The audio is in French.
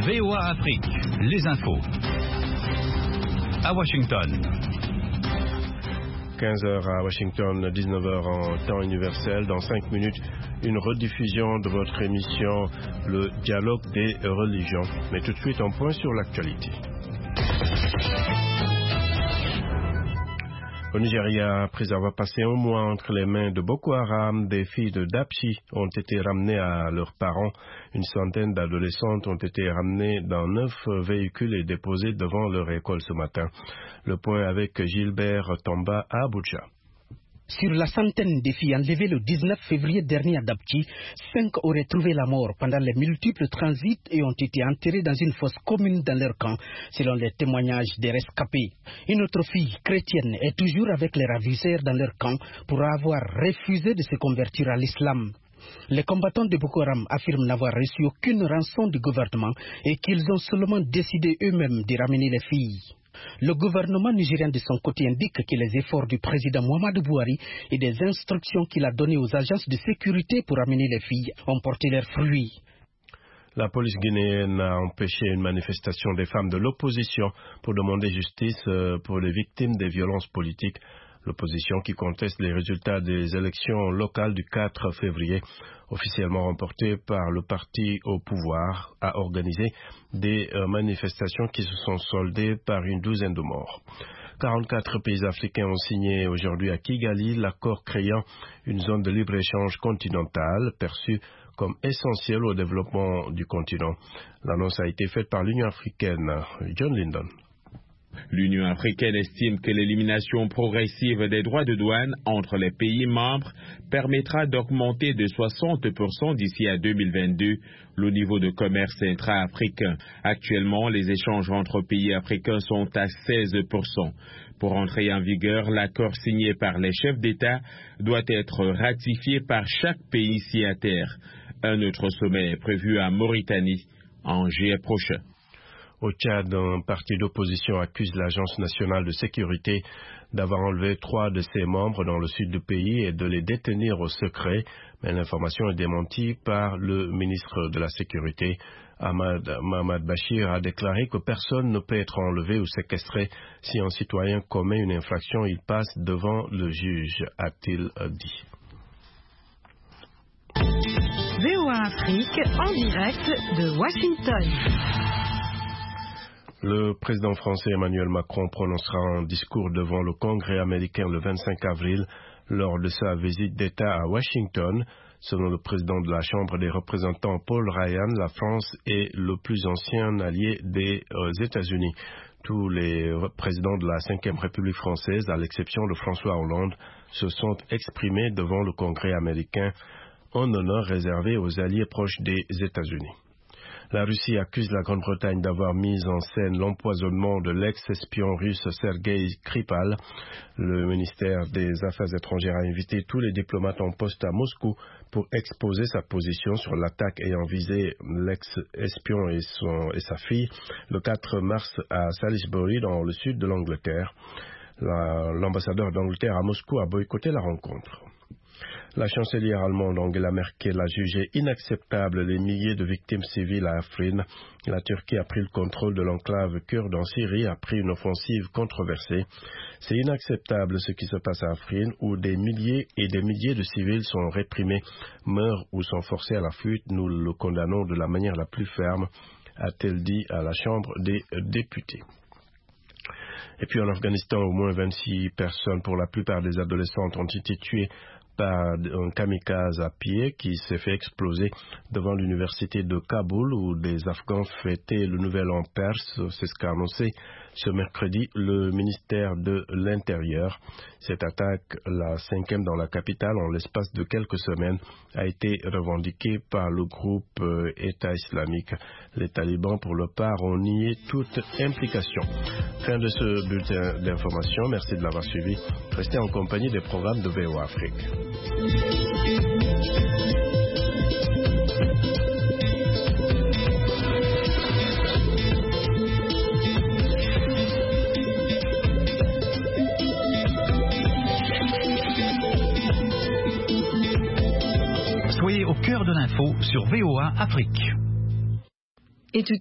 VOA Afrique, les infos. À Washington. 15h à Washington, 19h en temps universel. Dans 5 minutes, une rediffusion de votre émission, le dialogue des religions. Mais tout de suite, un point sur l'actualité. Au Nigeria, après avoir passé un mois entre les mains de Boko Haram, des filles de Dapchi ont été ramenées à leurs parents. Une centaine d'adolescentes ont été ramenées dans 9 véhicules et déposées devant leur école ce matin. Le point avec Gilbert Tomba à Abuja. Sur la centaine de filles enlevées le 19 février dernier à Dapchi, 5 auraient trouvé la mort pendant les multiples transits et ont été enterrées dans une fosse commune dans leur camp, selon les témoignages des rescapés. Une autre fille chrétienne est toujours avec les ravisseurs dans leur camp pour avoir refusé de se convertir à l'islam. Les combattants de Boko Haram affirment n'avoir reçu aucune rançon du gouvernement et qu'ils ont seulement décidé eux-mêmes de ramener les filles. Le gouvernement nigérien de son côté indique que les efforts du président Muhammadu Buhari et des instructions qu'il a données aux agences de sécurité pour amener les filles ont porté leurs fruits. La police guinéenne a empêché une manifestation des femmes de l'opposition pour demander justice pour les victimes des violences politiques. L'opposition qui conteste les résultats des élections locales du 4 février, officiellement remportées par le parti au pouvoir, a organisé des manifestations qui se sont soldées par une douzaine de morts. 44 pays africains ont signé aujourd'hui à Kigali l'accord créant une zone de libre-échange continentale perçue comme essentielle au développement du continent. L'annonce a été faite par l'Union africaine. John Lyndon. L'Union africaine estime que l'élimination progressive des droits de douane entre les pays membres permettra d'augmenter de 60% d'ici à 2022 le niveau de commerce intra-africain. Actuellement, les échanges entre pays africains sont à 16%. Pour entrer en vigueur, l'accord signé par les chefs d'État doit être ratifié par chaque pays signataire. Un autre sommet est prévu à Mauritanie en juillet prochain. Au Tchad, un parti d'opposition accuse l'Agence nationale de sécurité d'avoir enlevé 3 de ses membres dans le sud du pays et de les détenir au secret, mais l'information est démentie par le ministre de la Sécurité. Mohamed Bachir a déclaré que personne ne peut être enlevé ou séquestré si un citoyen commet une infraction, il passe devant le juge, a-t-il dit. VOA Afrique en direct de Washington. Le président français Emmanuel Macron prononcera un discours devant le Congrès américain le 25 avril lors de sa visite d'État à Washington. Selon le président de la Chambre des représentants Paul Ryan, la France est le plus ancien allié des États-Unis. Tous les présidents de la 5e République française, à l'exception de François Hollande, se sont exprimés devant le Congrès américain, un honneur réservé aux alliés proches des États-Unis. La Russie accuse la Grande-Bretagne d'avoir mis en scène l'empoisonnement de l'ex-espion russe Sergei Skripal. Le ministère des Affaires étrangères a invité tous les diplomates en poste à Moscou pour exposer sa position sur l'attaque ayant visé l'ex-espion et sa fille le 4 mars à Salisbury dans le sud de l'Angleterre. L'ambassadeur d'Angleterre à Moscou a boycotté la rencontre. La chancelière allemande Angela Merkel a jugé inacceptable les milliers de victimes civiles à Afrin. La Turquie a pris le contrôle de l'enclave kurde en Syrie après une offensive controversée. C'est inacceptable ce qui se passe à Afrin où des milliers et des milliers de civils sont réprimés, meurent ou sont forcés à la fuite. Nous le condamnons de la manière la plus ferme, a-t-elle dit à la Chambre des députés. Et puis en Afghanistan, au moins 26 personnes, pour la plupart des adolescentes, ont été tuées par un kamikaze à pied qui s'est fait exploser devant l'université de Kaboul où des Afghans fêtaient le Nouvel An perse. C'est ce qu'a annoncé ce mercredi le ministère de l'Intérieur. Cette attaque, la 5e dans la capitale en l'espace de quelques semaines, a été revendiquée par le groupe État islamique. Les talibans, pour leur part, ont nié toute implication. Fin de ce bulletin d'information. Merci de l'avoir suivi. Restez en compagnie des programmes de VOA Afrique. Soyez au cœur de l'info sur VOA Afrique. Et tout